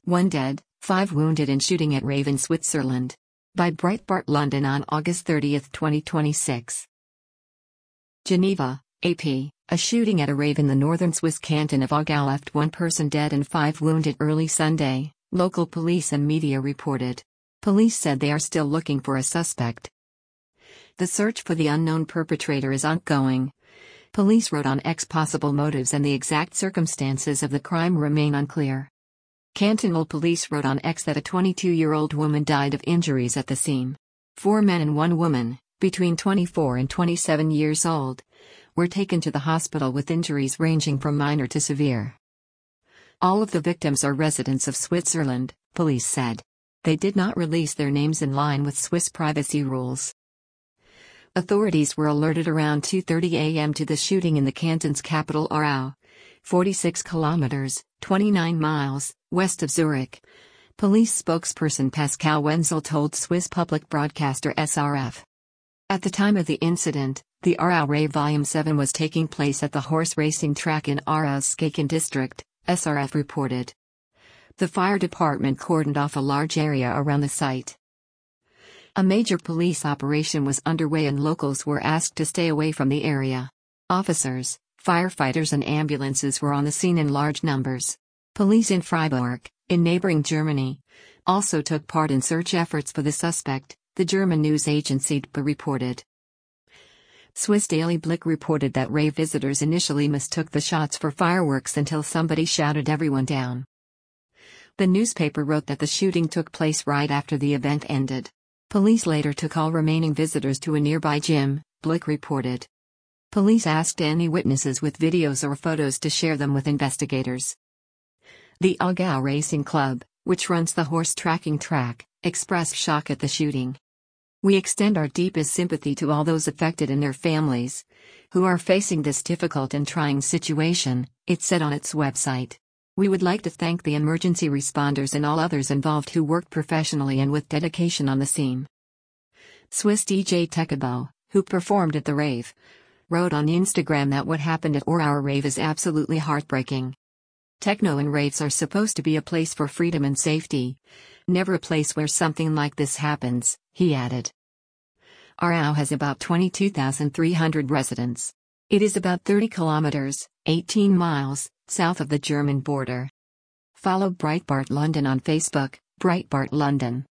1 dead, 5 wounded in shooting at rave in Switzerland. By Breitbart London on August 30, 2026. Geneva, AP. A shooting at a rave in the northern Swiss canton of Aargau left 1 person dead and 5 wounded early Sunday, local police and media reported. Police said they are still looking for a suspect. The search for the unknown perpetrator is ongoing. Police wrote on X possible motives and the exact circumstances of the crime remain unclear. Cantonal police wrote on X that a 22-year-old woman died of injuries at the scene. 4 men and 1 woman, between 24 and 27 years old, were taken to the hospital with injuries ranging from minor to severe. All of the victims are residents of Switzerland, police said. They did not release their names in line with Swiss privacy rules. Authorities were alerted around 2:30 a.m. to the shooting in the canton's capital Aarau, 46 kilometers, 29 miles, west of Zurich. Police spokesperson Pascal Wenzel told Swiss public broadcaster SRF. At the time of the incident, the Aarau Rave Volume 7 was taking place at the horse racing track in Aarau's Skaken district, SRF reported. The fire department cordoned off a large area around the site. A major police operation was underway and locals were asked to stay away from the area. Officers, firefighters and ambulances were on the scene in large numbers. Police in Freiburg, in neighboring Germany, also took part in search efforts for the suspect, the German news agency DPA reported. Swiss Daily Blick reported that rave visitors initially mistook the shots for fireworks until somebody shouted everyone down. The newspaper wrote that the shooting took place right after the event ended. Police later took all remaining visitors to a nearby gym, Blick reported. Police asked any witnesses with videos or photos to share them with investigators. The Aargau Racing Club, which runs the horse tracking track, expressed shock at the shooting. We extend our deepest sympathy to all those affected and their families, who are facing this difficult and trying situation, it said on its website. We would like to thank the emergency responders and all others involved who worked professionally and with dedication on the scene. Swiss DJ Tekabo, who performed at the rave, wrote on Instagram that what happened at Aarau Rave is absolutely heartbreaking. Techno and raves are supposed to be a place for freedom and safety, never a place where something like this happens, he added. Aarau has about 22,300 residents. It is about 30 kilometers, 18 miles, south of the German border. Follow Breitbart London on Facebook, Breitbart London.